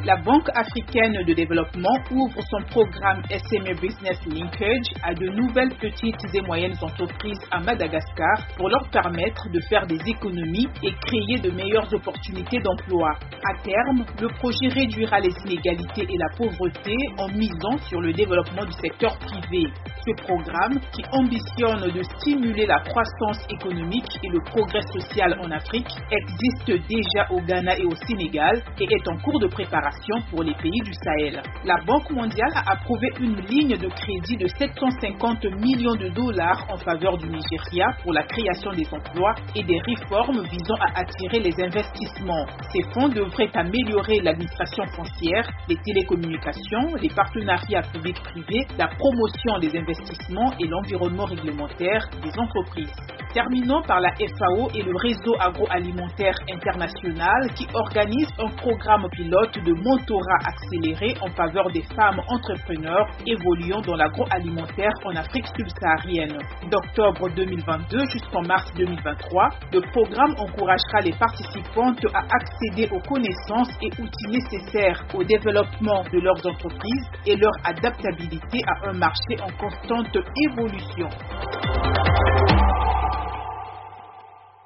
La Banque africaine de développement ouvre son programme SME Business Linkage à de nouvelles petites et moyennes entreprises à Madagascar pour leur permettre de faire des économies et créer de meilleures opportunités d'emploi. À terme, le projet réduira les inégalités et la pauvreté en misant sur le développement du secteur privé. Ce programme, qui ambitionne de stimuler la croissance économique et le progrès social en Afrique, existe déjà au Ghana et au Sénégal et est en cours de préparation pour les pays du Sahel. La Banque mondiale a approuvé une ligne de crédit de 750 millions de dollars en faveur du Nigeria pour la création des emplois et des réformes visant à attirer les investissements. Ces fonds devraient améliorer l'administration foncière, les télécommunications, les partenariats publics-privés, la promotion des investissements et l'environnement réglementaire des entreprises. Terminons par la FAO et le réseau agroalimentaire international qui organise un programme pilote de mentorat accéléré en faveur des femmes entrepreneurs évoluant dans l'agroalimentaire en Afrique subsaharienne. D'octobre 2022 jusqu'en mars 2023, le programme encouragera les participantes à accéder aux connaissances et outils nécessaires au développement de leurs entreprises et leur adaptabilité à un marché en constante évolution.